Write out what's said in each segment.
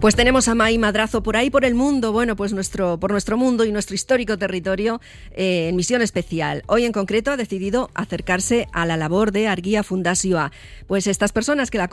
Pues tenemos a Mai Madrazo por ahí, por el mundo, bueno, pues por nuestro mundo y nuestro histórico territorio, en misión especial. Hoy en concreto ha decidido acercarse a la labor de Argia Fundazioa. Pues estas personas que la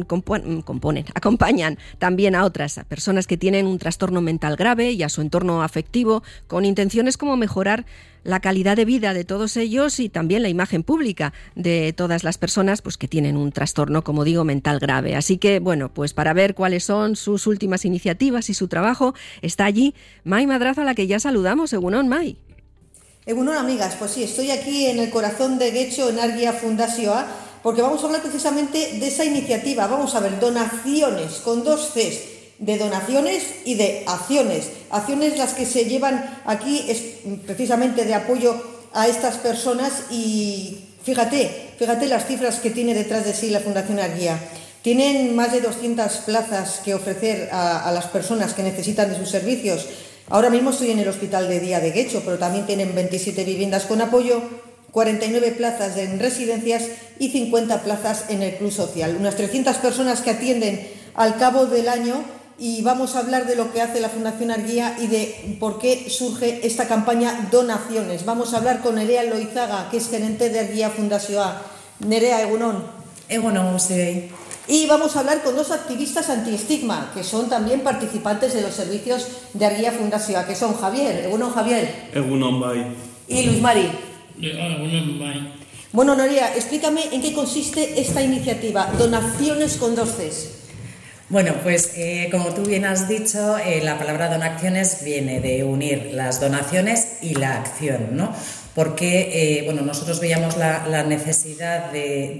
acompañan también a otras personas que tienen un trastorno mental grave y a su entorno afectivo, con intenciones como mejorar la calidad de vida de todos ellos y también la imagen pública de todas las personas pues, que tienen un trastorno, como digo, mental grave. Así que, bueno, pues para ver cuáles son sus últimas iniciativas y su trabajo, está allí Mai Madrazo, a la que ya saludamos. Egunon, Mai. Egunon, amigas. Pues sí, estoy aquí en el corazón de Getxo, en Argia Fundazioa, porque vamos a hablar precisamente de esa iniciativa. Vamos a ver, donaciones, con 2 Cs. De donaciones y de acciones. Acciones las que se llevan aquí es precisamente de apoyo a estas personas y fíjate las cifras que tiene detrás de sí la Fundación Argia. Tienen más de 200 plazas que ofrecer a las personas que necesitan de sus servicios. Ahora mismo estoy en el hospital de día de Getxo, pero también tienen 27 viviendas con apoyo, 49 plazas en residencias y 50 plazas en el club social. Unas 300 personas que atienden al cabo del año. Y vamos a hablar de lo que hace la Fundación Argia y de por qué surge esta campaña Donaciones. Vamos a hablar con Nerea Loizaga, que es gerente de Argia Fundazioa. Nerea, egunon. Egunon, sí. Y vamos a hablar con 2 activistas anti-estigma, que son también participantes de los servicios de Argia Fundazioa, que son Javier. Egunon, Javier. Egunon, Bai. Y Luis Mari. Egunon, Bai. Bueno, Nerea, explícame en qué consiste esta iniciativa, Donaciones con 2 Cs. Bueno, pues como tú bien has dicho, la palabra donaciones viene de unir las donaciones y la acción, ¿no? Porque bueno, nosotros veíamos la necesidad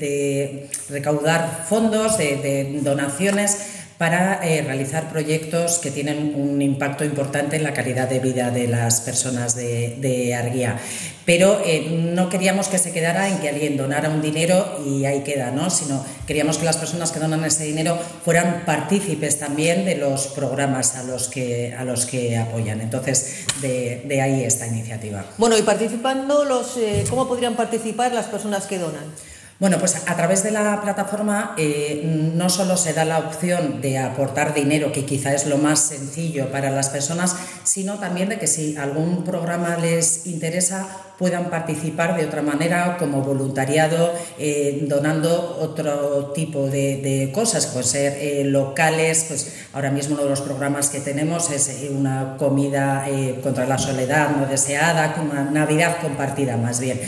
de recaudar fondos, de donaciones para realizar proyectos que tienen un impacto importante en la calidad de vida de las personas de Argia. Pero no queríamos que se quedara en que alguien donara un dinero y ahí queda, ¿no? Sino queríamos que las personas que donan ese dinero fueran partícipes también de los programas a los que apoyan. Entonces, de ahí esta iniciativa. Bueno, y participando, ¿cómo podrían participar las personas que donan? Bueno, pues a través de la plataforma no solo se da la opción de aportar dinero, que quizá es lo más sencillo para las personas, sino también de que si algún programa les interesa puedan participar de otra manera, como voluntariado, donando otro tipo de cosas, puede ser locales. Pues ahora mismo uno de los programas que tenemos es una comida contra la soledad no deseada, una Navidad compartida más bien.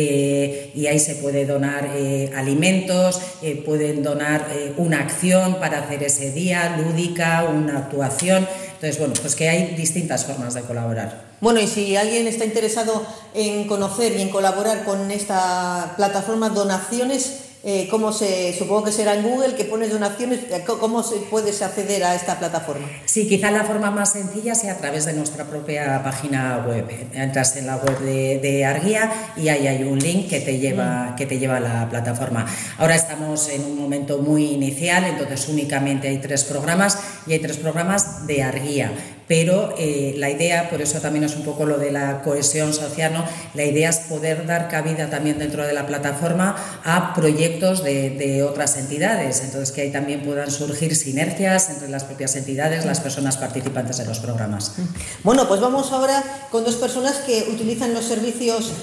Y ahí se puede donar alimentos, pueden donar una acción para hacer ese día, lúdica, una actuación. Entonces, bueno, pues que hay distintas formas de colaborar. Bueno, y si alguien está interesado en conocer y en colaborar con esta plataforma Donaciones, supongo que será en Google, que pones donaciones, ¿cómo puedes acceder a esta plataforma? Sí, quizá la forma más sencilla sea a través de nuestra propia página web. Entras en la web de Argia y ahí hay un link que te lleva a la plataforma. Ahora estamos en un momento muy inicial, entonces únicamente hay 3 programas y hay 3 programas de Argia. Pero la idea, por eso también es un poco lo de la cohesión social, ¿no? La idea es poder dar cabida también dentro de la plataforma a proyectos de otras entidades, entonces que ahí también puedan surgir sinergias entre las propias entidades, las personas participantes de los programas. Bueno, pues vamos ahora con 2 personas que utilizan los servicios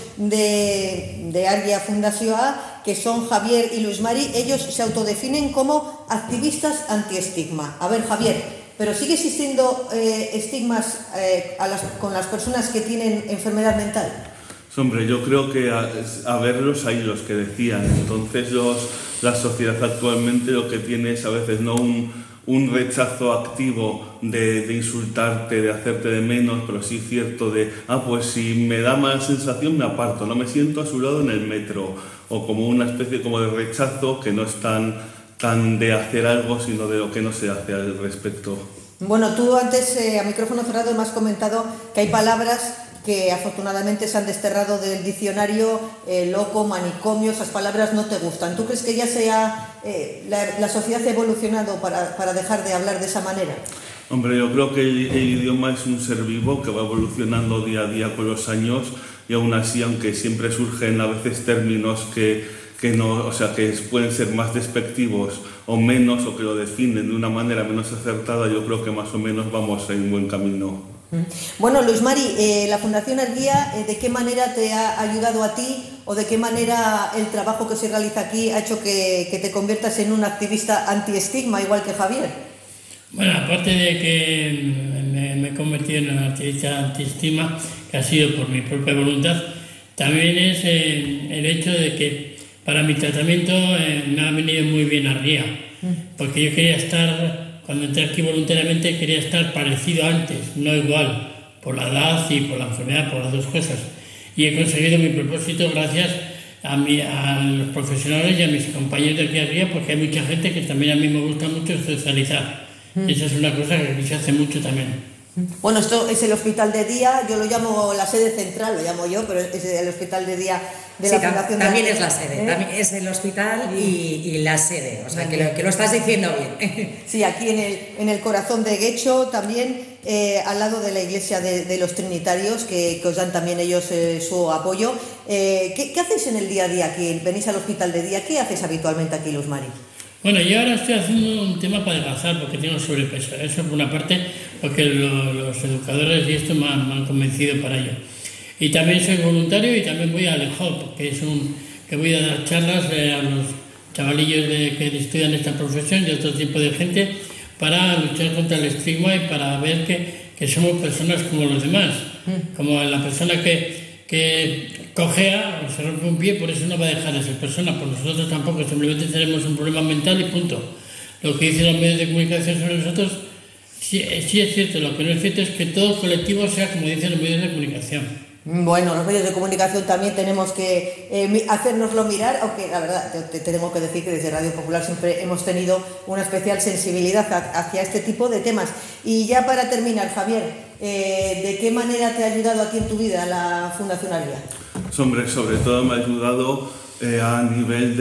de Argia Fundazioa, que son Javier y Luis Mari. Ellos se autodefinen como activistas anti-estigma. A ver, Javier, ¿pero sigue existiendo estigmas con las personas que tienen enfermedad mental? Hombre, yo creo que a verlos hay los que decían. Entonces la sociedad actualmente lo que tiene es a veces no un rechazo activo de insultarte, de hacerte de menos, pero sí cierto de, pues si me da mala sensación me aparto, no me siento a su lado en el metro, o como una especie como de rechazo que no es tan de hacer algo, sino de lo que no se hace al respecto. Bueno, tú antes a micrófono cerrado me has comentado que hay palabras que afortunadamente se han desterrado del diccionario, loco, manicomio, esas palabras no te gustan. ¿Tú crees que ya la sociedad ha evolucionado para dejar de hablar de esa manera? Hombre, yo creo que el idioma es un ser vivo que va evolucionando día a día con los años y aún así, aunque siempre surgen a veces términos que no, o sea, que pueden ser más despectivos o menos, o que lo definen de una manera menos acertada, yo creo que más o menos vamos en buen camino. Bueno, Luz Mari, la Fundación Argia, ¿de qué manera te ha ayudado a ti o de qué manera el trabajo que se realiza aquí ha hecho que te conviertas en un activista anti-estigma, igual que Javier? Bueno, aparte de que me he convertido en un activista anti-estigma, que ha sido por mi propia voluntad, también es el hecho de que para mi tratamiento me ha venido muy bien Argia, porque yo quería estar... Cuando entré aquí voluntariamente quería estar parecido antes, no igual, por la edad y por la enfermedad, por las dos cosas. Y he conseguido mi propósito gracias a los profesionales y a mis compañeros de aquí arriba, porque hay mucha gente que también a mí me gusta mucho socializar. Esa es una cosa que se hace mucho también. Bueno, esto es el hospital de día, yo lo llamo la sede central, lo llamo yo, pero es el hospital de día de la Fundación. También es la sede, también es el hospital y la sede, o sea que lo estás diciendo bien. Sí, aquí en el corazón de Guecho, también al lado de la iglesia de los Trinitarios, que os dan también ellos su apoyo. ¿Qué hacéis en el día a día aquí? ¿Venís al hospital de día? ¿Qué haces habitualmente aquí, Luz Mari? Bueno, yo ahora estoy haciendo un tema para adelgazar porque tengo sobrepeso. Eso por una parte, porque los educadores y esto me han convencido para ello. Y también soy voluntario y también voy al EJOP, que voy a dar charlas a los chavalillos que estudian esta profesión y a otro tipo de gente para luchar contra el estigma y para ver que somos personas como los demás. Como la persona que cojea o se rompe un pie, por eso no va a dejar de ser persona, por nosotros tampoco, simplemente tenemos un problema mental y punto. Lo que dicen los medios de comunicación sobre nosotros, sí es cierto, lo que no es cierto es que todo el colectivo sea como dicen los medios de comunicación. Bueno, los medios de comunicación también tenemos que hacérnoslo mirar, aunque la verdad te tengo que decir que desde Radio Popular siempre hemos tenido una especial sensibilidad hacia este tipo de temas. Y ya para terminar, Javier, ¿de qué manera te ha ayudado a ti en tu vida la Fundación Argia? Hombre, sobre todo me ha ayudado a nivel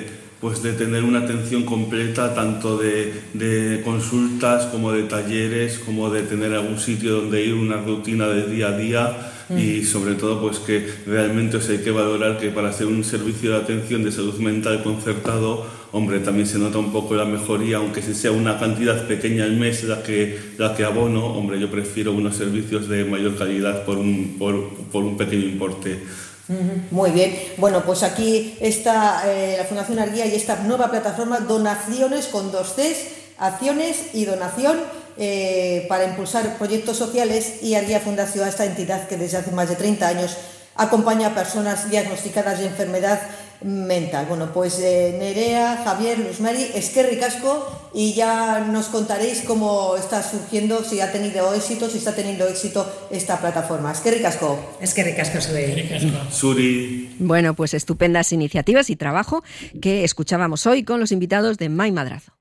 de tener una atención completa, tanto de consultas como de talleres, como de tener algún sitio donde ir, una rutina de día a día. Y sobre todo pues que realmente hay que valorar que para hacer un servicio de atención de salud mental concertado, hombre, también se nota un poco la mejoría, aunque si sea una cantidad pequeña al mes la que abono, hombre, yo prefiero unos servicios de mayor calidad por un pequeño importe. Muy bien, bueno, pues aquí está la Fundación Argia y esta nueva plataforma Donaciones con 2 Cs, acciones y donación, para impulsar proyectos sociales, y Argia Fundación, esta entidad que desde hace más de 30 años acompaña a personas diagnosticadas de enfermedad mental. Bueno, pues Nerea, Javier, Luz Mari, eskerrik asko, y ya nos contaréis cómo está surgiendo, si ha tenido éxito, si está teniendo éxito esta plataforma. Eskerrik asko. Eskerrik asko, Suri. Bueno, pues estupendas iniciativas y trabajo que escuchábamos hoy con los invitados de Mai Madrazo.